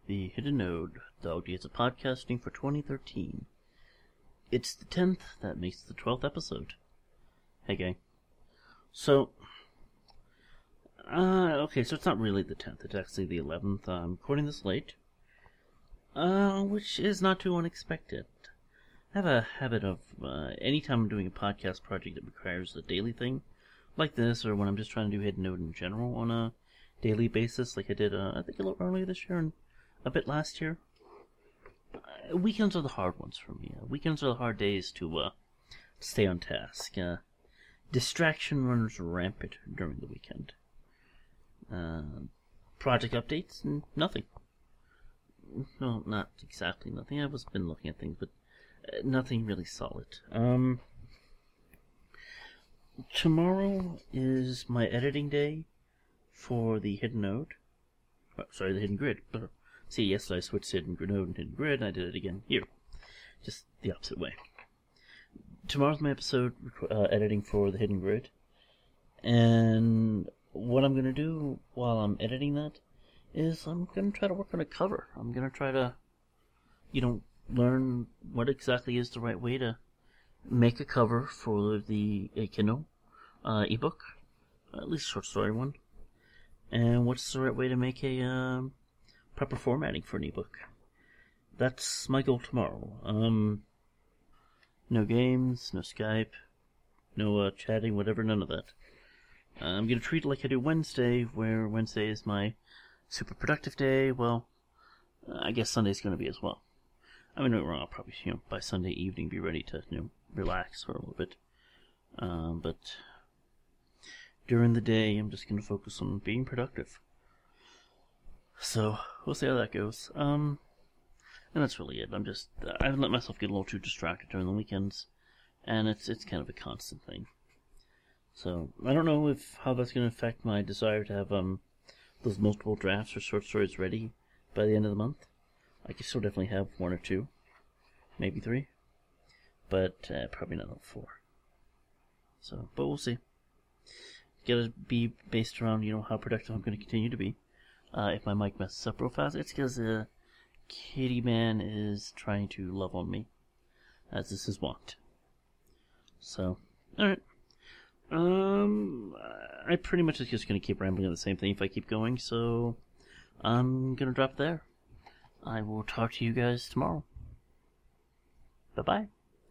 The Hidden Node, Dog Days of Podcasting for 2013. It's the 10th, that makes the 12th episode. Hey gang. So it's not really the 10th, it's actually the 11th. I'm recording this late, which is not too unexpected. I have a habit of, anytime I'm doing a podcast project that requires a daily thing, like this, or when I'm just trying to do Hidden Node in general on a daily basis, like I did, I think a little earlier this year and a bit last year. Weekends are the hard ones for me. Weekends are the hard days to stay on task. Distraction runs rampant during the weekend. Project updates, nothing. No, not exactly nothing. I've been looking at things, but nothing really solid. Tomorrow is my editing day for the Hidden Node. The Hidden Grid. See, yesterday I switched Hidden Node and Hidden Grid, and I did it again here. Just the opposite way. Tomorrow's my episode editing for the Hidden Grid. And what I'm going to do while I'm editing that is I'm going to try to work on a cover. I'm going to try to, learn what exactly is the right way to make a cover for the Kindle ebook, at least a short story one. And what's the right way to make a proper formatting for an ebook. That's my goal tomorrow. No games, no Skype, no chatting, whatever, none of that. I'm going to treat it like I do Wednesday, where Wednesday is my super productive day. Well, I guess Sunday's going to be as well. I mean, no wrong, I'll probably, by Sunday evening be ready to, relax for a little bit. But during the day, I'm just going to focus on being productive. So, we'll see how that goes. And that's really it. I haven't let myself get a little too distracted during the weekends, and it's kind of a constant thing. So, I don't know how that's going to affect my desire to have, those multiple drafts or short stories ready by the end of the month. I can still definitely have 1 or 2, maybe 3, but probably not 4. So, but we'll see. Gotta be based around, how productive I'm going to continue to be. If my mic messes up real fast, it's because Kitty Man is trying to love on me, as is his wont. So, alright. I pretty much is just going to keep rambling on the same thing if I keep going, so I'm going to drop there. I will talk to you guys tomorrow. Bye-bye.